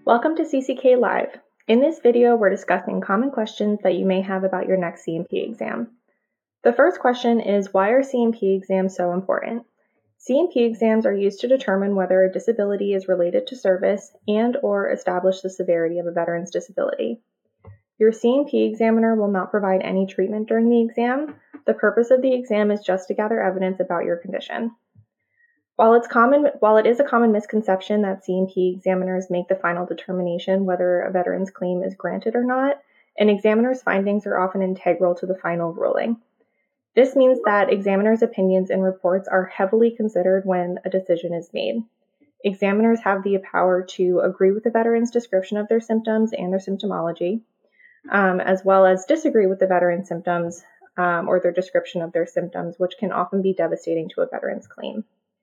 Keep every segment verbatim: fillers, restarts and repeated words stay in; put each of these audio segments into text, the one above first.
Welcome to C C K Live. In this video, we're discussing common questions that you may have about your next C M P exam. The first question is, why are C M P exams so important? C M P exams are used to determine whether a disability is related to service and or establish the severity of a veteran's disability. Your C M P examiner will not provide any treatment during the exam. The purpose of the exam is just to gather evidence about your condition. While it's common, while it is a common misconception that C M P examiners make the final determination whether a veteran's claim is granted or not, an examiner's findings are often integral to the final ruling. This means that examiners' opinions and reports are heavily considered when a decision is made. Examiners have the power to agree with the veteran's description of their symptoms and their symptomology, um, as well as disagree with the veteran's symptoms um, or their description of their symptoms, which can often be devastating to a veteran's claim.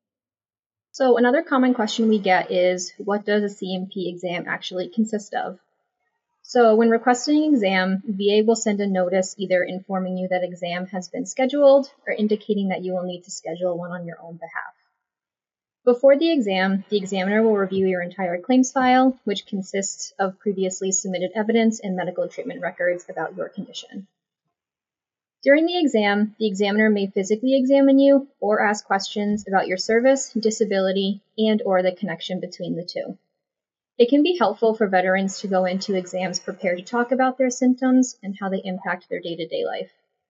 So another common question we get is, what does a C M P exam actually consist of? So when requesting an exam, V A will send a notice either informing you that exam has been scheduled or indicating that you will need to schedule one on your own behalf. Before the exam, the examiner will review your entire claims file, which consists of previously submitted evidence and medical treatment records about your condition. During the exam, the examiner may physically examine you or ask questions about your service, disability, and or the connection between the two. It can be helpful for veterans to go into exams prepared to talk about their symptoms and how they impact their day-to-day life.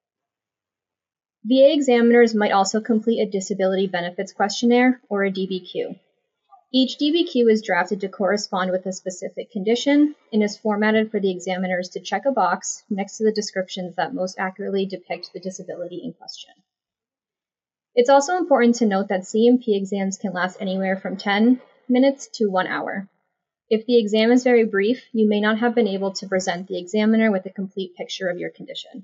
V A examiners might also complete a disability benefits questionnaire or a D B Q. Each D B Q is drafted to correspond with a specific condition and is formatted for the examiners to check a box next to the descriptions that most accurately depict the disability in question. It's also important to note that C M P exams can last anywhere from ten minutes to one hour. If the exam is very brief, you may not have been able to present the examiner with a complete picture of your condition.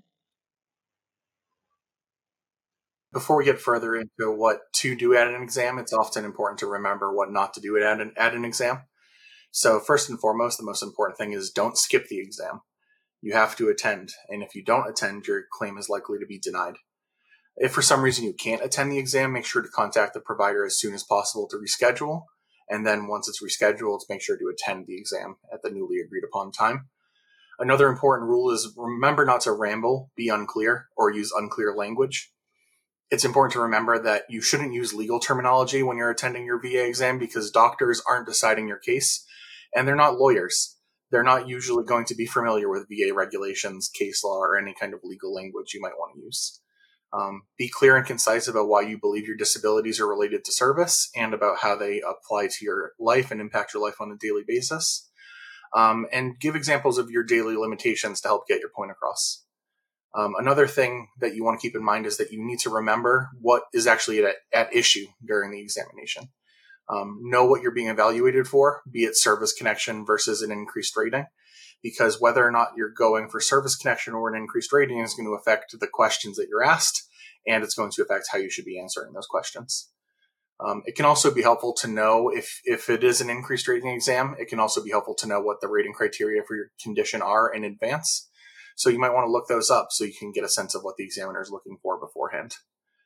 Before we get further into what to do at an exam, it's often important to remember what not to do at an, at an exam. So first and foremost, the most important thing is don't skip the exam. You have to attend, and if you don't attend, your claim is likely to be denied. If for some reason you can't attend the exam, make sure to contact the provider as soon as possible to reschedule, and then once it's rescheduled, make sure to attend the exam at the newly agreed upon time. Another important rule is remember not to ramble, be unclear, or use unclear language. It's important to remember that you shouldn't use legal terminology when you're attending your V A exam because doctors aren't deciding your case, and they're not lawyers. They're not usually going to be familiar with V A regulations, case law, or any kind of legal language you might want to use. Um, be clear and concise about why you believe your disabilities are related to service and about how they apply to your life and impact your life on a daily basis. Um, and give examples of your daily limitations to help get your point across. Um, another thing that you want to keep in mind is that you need to remember what is actually at, at issue during the examination. Um, know what you're being evaluated for, be it service connection versus an increased rating, because whether or not you're going for service connection or an increased rating is going to affect the questions that you're asked, and it's going to affect how you should be answering those questions. Um, it can also be helpful to know if, if it is an increased rating exam, it can also be helpful to know what the rating criteria for your condition are in advance. So you might want to look those up so you can get a sense of what the examiner is looking for beforehand.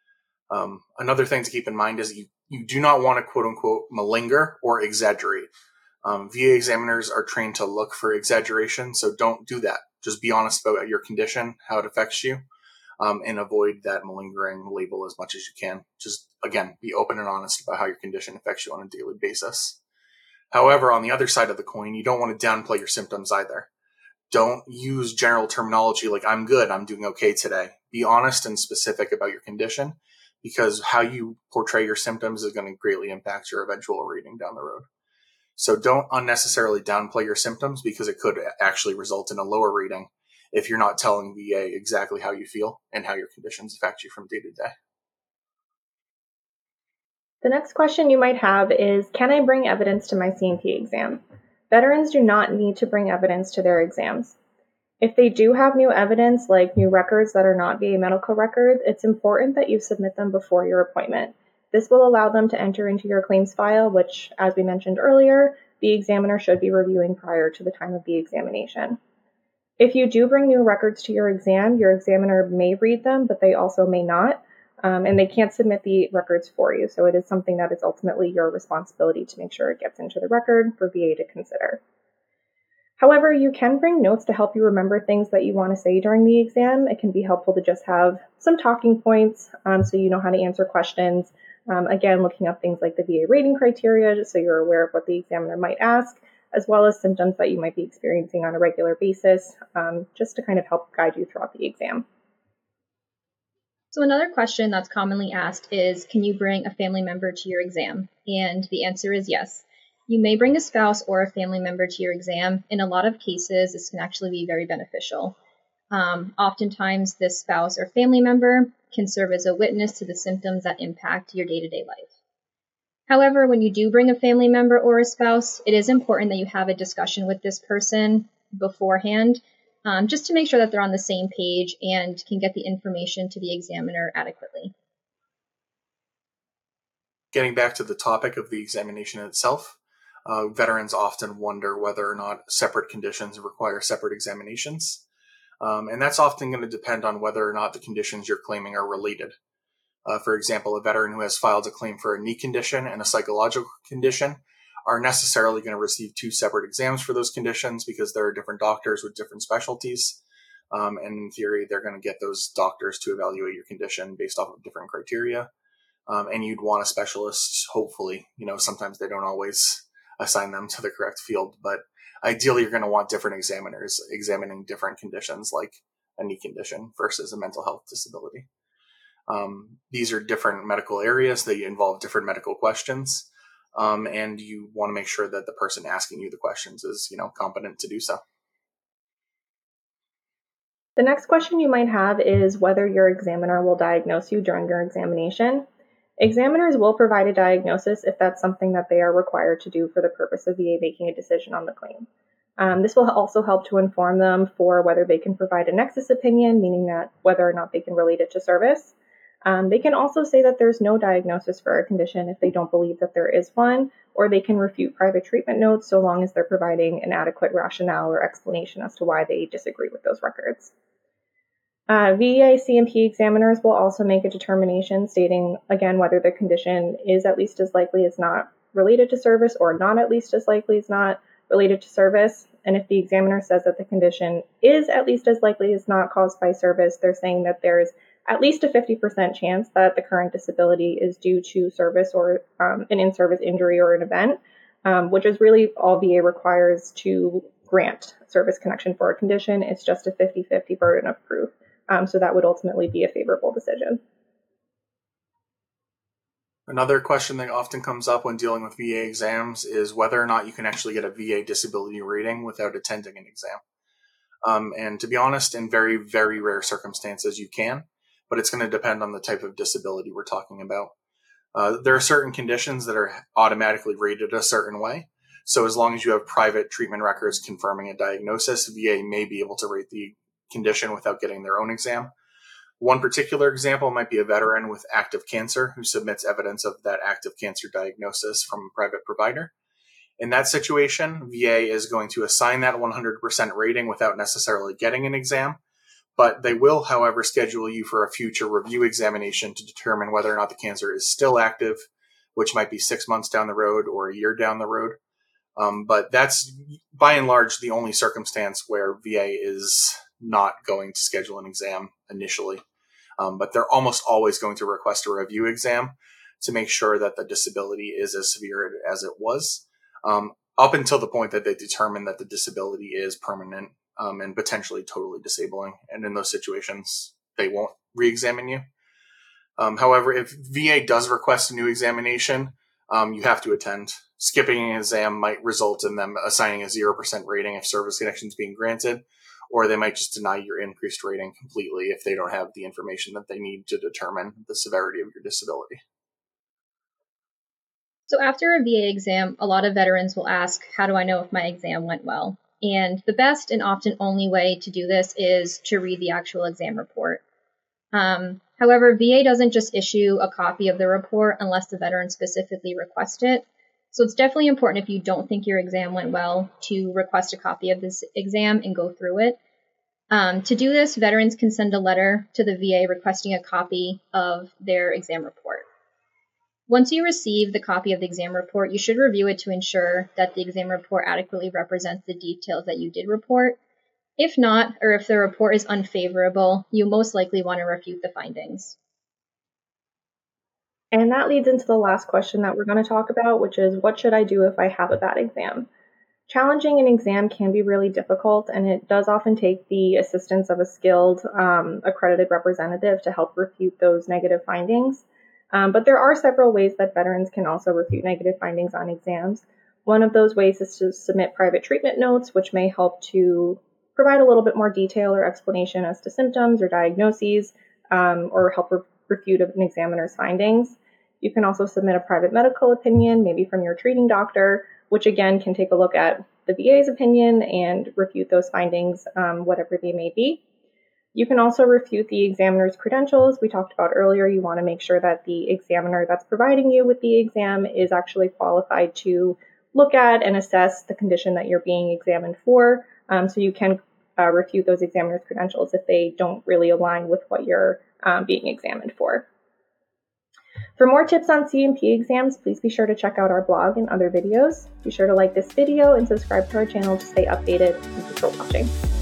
Um, another thing to keep in mind is you, you do not want to quote unquote malinger or exaggerate. Um, V A examiners are trained to look for exaggeration, so don't do that. Just be honest about your condition, how it affects you, um, and avoid that malingering label as much as you can. Just, again, be open and honest about how your condition affects you on a daily basis. However, on the other side of the coin, you don't want to downplay your symptoms either. Don't use general terminology like I'm good, I'm doing okay today. Be honest and specific about your condition because how you portray your symptoms is going to greatly impact your eventual rating down the road. So don't unnecessarily downplay your symptoms because it could actually result in a lower rating if you're not telling V A exactly how you feel and how your conditions affect you from day to day. The next question you might have is, can I bring evidence to my C M P exam? Veterans do not need to bring evidence to their exams. If they do have new evidence, like new records that are not V A medical records, it's important that you submit them before your appointment. This will allow them to enter into your claims file, which, as we mentioned earlier, the examiner should be reviewing prior to the time of the examination. If you do bring new records to your exam, your examiner may read them, but they also may not, um, and they can't submit the records for you. So it is something that is ultimately your responsibility to make sure it gets into the record for V A to consider. However, you can bring notes to help you remember things that you want to say during the exam. It can be helpful to just have some talking points um, so you know how to answer questions. Um, again, looking up things like the V A rating criteria, just so you're aware of what the examiner might ask, as well as symptoms that you might be experiencing on a regular basis, um, just to kind of help guide you throughout the exam. So another question that's commonly asked is, can you bring a family member to your exam? And the answer is yes. You may bring a spouse or a family member to your exam. In a lot of cases, this can actually be very beneficial. Um, oftentimes, this spouse or family member can serve as a witness to the symptoms that impact your day-to-day life. However, when you do bring a family member or a spouse, it is important that you have a discussion with this person beforehand, um, just to make sure that they're on the same page and can get the information to the examiner adequately. Getting back to the topic of the examination itself, uh, veterans often wonder whether or not separate conditions require separate examinations. Um, and that's often going to depend on whether or not the conditions you're claiming are related. Uh, for example, a veteran who has filed a claim for a knee condition and a psychological condition are necessarily going to receive two separate exams for those conditions because there are different doctors with different specialties. Um, and in theory, they're going to get those doctors to evaluate your condition based off of different criteria. Um, and you'd want a specialist, hopefully. You know, sometimes they don't always assign them to the correct field, but ideally you're going to want different examiners examining different conditions like a knee condition versus a mental health disability. Um, these are different medical areas. They involve different medical questions. Um, and you want to make sure that the person asking you the questions is, you know, competent to do so. The next question you might have is whether your examiner will diagnose you during your examination. Examiners will provide a diagnosis if that's something that they are required to do for the purpose of V A making a decision on the claim. Um, this will also help to inform them for whether they can provide a nexus opinion, meaning that whether or not they can relate it to service. Um, they can also say that there's no diagnosis for a condition if they don't believe that there is one, or they can refute private treatment notes so long as they're providing an adequate rationale or explanation as to why they disagree with those records. Uh, V A C M P examiners will also make a determination stating, again, whether the condition is at least as likely as not related to service or not at least as likely as not related to service. And if the examiner says that the condition is at least as likely as not caused by service, they're saying that there's at least a fifty percent chance that the current disability is due to service or um, an in-service injury or an event, um, which is really all V A requires to grant service connection for a condition. It's just a fifty-fifty burden of proof. Um, so that would ultimately be a favorable decision. Another question that often comes up when dealing with V A exams is whether or not you can actually get a V A disability rating without attending an exam. Um, and to be honest, in very, very rare circumstances, you can, but it's going to depend on the type of disability we're talking about. Uh, there are certain conditions that are automatically rated a certain way. So as long as you have private treatment records confirming a diagnosis, V A may be able to rate the condition without getting their own exam. One particular example might be a veteran with active cancer who submits evidence of that active cancer diagnosis from a private provider. In that situation, V A is going to assign that one hundred percent rating without necessarily getting an exam, but they will, however, schedule you for a future review examination to determine whether or not the cancer is still active, which might be six months down the road or a year down the road. Um, but that's, by and large, the only circumstance where V A is not going to schedule an exam initially. Um, but they're almost always going to request a review exam to make sure that the disability is as severe as it was, um, up until the point that they determine that the disability is permanent um, and potentially totally disabling. And in those situations, they won't re-examine you. Um, however, if V A does request a new examination, um, you have to attend. Skipping an exam might result in them assigning a zero percent rating if service connection is being granted, or they might just deny your increased rating completely if they don't have the information that they need to determine the severity of your disability. So after a V A exam, a lot of veterans will ask, how do I know if my exam went well? And the best and often only way to do this is to read the actual exam report. Um, however, V A doesn't just issue a copy of the report unless the veteran specifically requests it. So it's definitely important if you don't think your exam went well to request a copy of this exam and go through it. Um, to do this, veterans can send a letter to the V A requesting a copy of their exam report. Once you receive the copy of the exam report, you should review it to ensure that the exam report adequately represents the details that you did report. If not, or if the report is unfavorable, you most likely want to refute the findings. And that leads into the last question that we're going to talk about, which is what should I do if I have a bad exam? Challenging an exam can be really difficult, and it does often take the assistance of a skilled, um, accredited representative to help refute those negative findings. Um, but there are several ways that veterans can also refute negative findings on exams. One of those ways is to submit private treatment notes, which may help to provide a little bit more detail or explanation as to symptoms or diagnoses, um, or help re- refute an examiner's findings. You can also submit a private medical opinion, maybe from your treating doctor, which again can take a look at the V A's opinion and refute those findings, um, whatever they may be. You can also refute the examiner's credentials. We talked about earlier, you want to make sure that the examiner that's providing you with the exam is actually qualified to look at and assess the condition that you're being examined for. Um, so you can uh, refute those examiner's credentials if they don't really align with what you're um, being examined for. For more tips on C M P exams, please be sure to check out our blog and other videos. Be sure to like this video and subscribe to our channel to stay updated. Thank you for watching.